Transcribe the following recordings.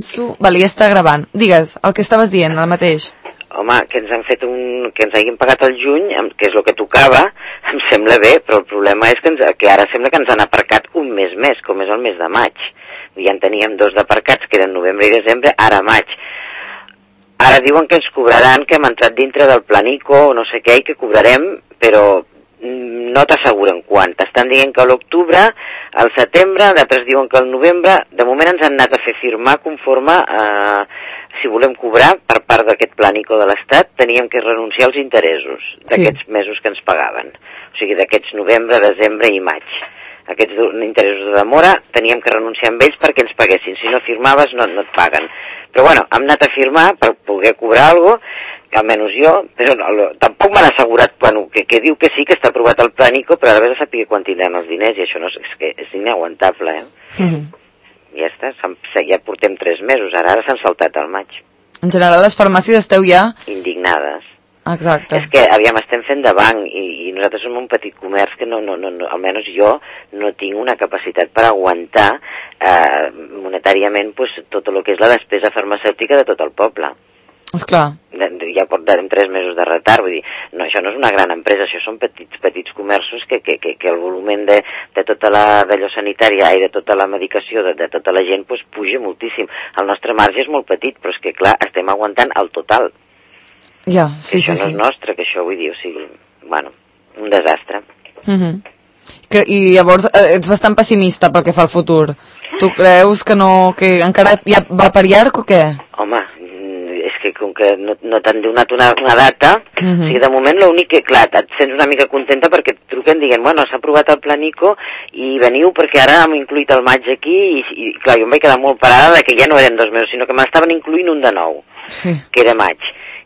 Vale, ja està gravant. Digues, el que estaves dient, el mateix. Home, que ens han fet que ens hagin pagat el juny, que és el que tocava, em sembla bé, però el problema és que ara sembla que ens han aparcat un mes més, com és el mes de maig. Ja en teníem 2 d'aparcats, que eren novembre i desembre, ara maig. Ara diuen que ens cobraran, que hem entrat dintre del planico o no sé què, i que cobrarem, però no t'asseguren quan. T'estan dient que a l'octubre, al setembre, d'altres diuen que al novembre. De moment ens han anat a fer firmar conforme si volem cobrar per part d'aquest plànico de l'Estat, teníem que renunciar als interessos d'aquests mesos que ens pagaven. O sigui, d'aquests novembre, desembre i maig. Aquests interessos de demora teníem que renunciar amb ells perquè ens paguessin. Si no firmaves, no et paguen. Però bueno, hem anat a firmar per poder cobrar alguna cosa, almenys jo, però tampoc m'han assegurat que diu que sí, que està aprovat el plànico, però a veure saber quan tindrem els diners, i això és inaguantable, Ja està, ja portem 3 mesos, ara s'han saltat al maig. En general, les farmàcies esteu ja... indignades. Exacte. És que, aviam, estem fent de banc i nosaltres som un petit comerç que almenys jo no tinc una capacitat per aguantar monetàriament tot el que és la despesa farmacèutica de tot el poble. Esclar. Ja portarem 3 mesos de retard, vull dir, això no és una gran empresa, això són petits comerços que el volumen de tota d'allò sanitària i de tota la medicació de tota la gent puja moltíssim. El nostre marge és molt petit, però és que clar, estem aguantant el total. Ja, sí. Això no és nostre, que això vull dir, o sigui, bueno, un desastre. I llavors ets bastant pessimista pel que fa al futur. Tu creus que encara ja va per llarg o què? Home, és que com que no t'han donat una data, o sigui, de moment l'únic que, clar, et sents una mica contenta perquè et truquen dient, bueno, s'ha aprovat el planico i veniu perquè ara hem incluït el maig aquí i clar, jo em vaig quedar molt parada que ja no eren 2 mesos, sinó que m'estaven incluint un de nou, que era maig.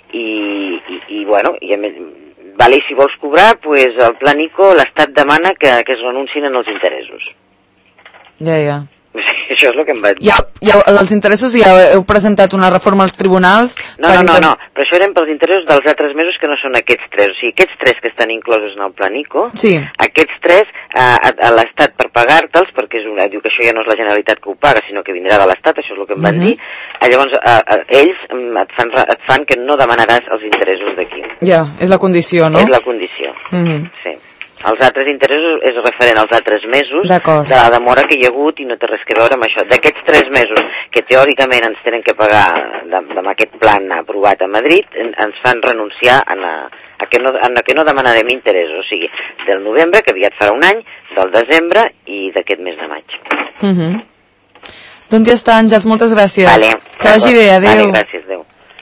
I bueno, vale, si vols cobrar, pues el planico, l'Estat demana que es renuncin en els interessos. Ja. Això és el que em va dir. Els interessos ja heu presentat una reforma als tribunals? No, però això eren pels interessos dels altres mesos que no són aquests 3. O sigui, aquests 3 que estan inclosos en el planico, aquests 3 a l'Estat per pagar-te'ls, perquè diu que això ja no és la Generalitat que ho paga, sinó que vindrà de l'Estat, això és el que em van dir, llavors ells et fan que no demanaràs els interessos d'aquí. Ja, és la condició, no? És la condició, sí. Els altres interessos és referent als altres mesos de la demora que hi ha hagut i no té res que veure amb això. D'aquests 3 mesos que teòricament ens tenen que pagar amb aquest plan aprovat a Madrid, ens fan renunciar a que no demanarem interessos, o sigui, del novembre, que aviat farà un any, del desembre i d'aquest mes de maig. Doncs ja està, Àngels, moltes gràcies. Vale. Que vagi bé, adéu. Vale, gràcies, adéu.